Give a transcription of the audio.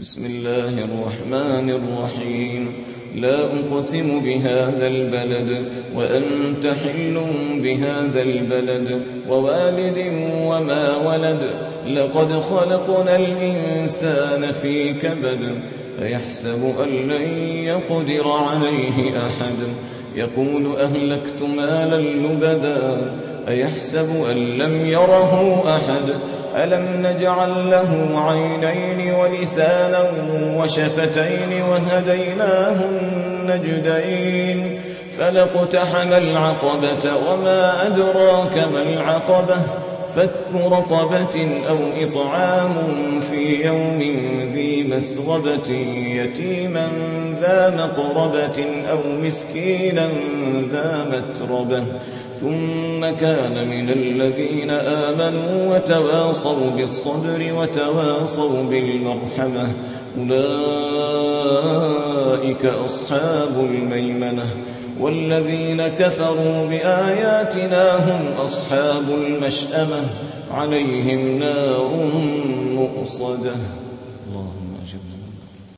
بسم الله الرحمن الرحيم. لا أقسم بهذا البلد وأنت حل بهذا البلد ووالد وما ولد. لقد خلقنا الإنسان في كبد أيحسب أن لن يقدر عليه أحد. يقول أهلكت مالا لبدا أيحسب أن لم يره أحد. ألم نجعل له عينين ولسانا وشفتين وهديناه النجدين. فلاقتحم العقبة وما أدراك ما العقبة. فك رقبة أو إطعام في يوم ذي مسغبة يتيما ذا مقربة أو مسكينا ذا متربة. ثم كان من الذين آمنوا وتواصوا بالصبر وتواصوا بالمرحمة. أولئك أصحاب الميمنة. والذين كفروا بآياتنا هم أصحاب المشأمة عليهم نار مؤصدة. اللهم أجبنا.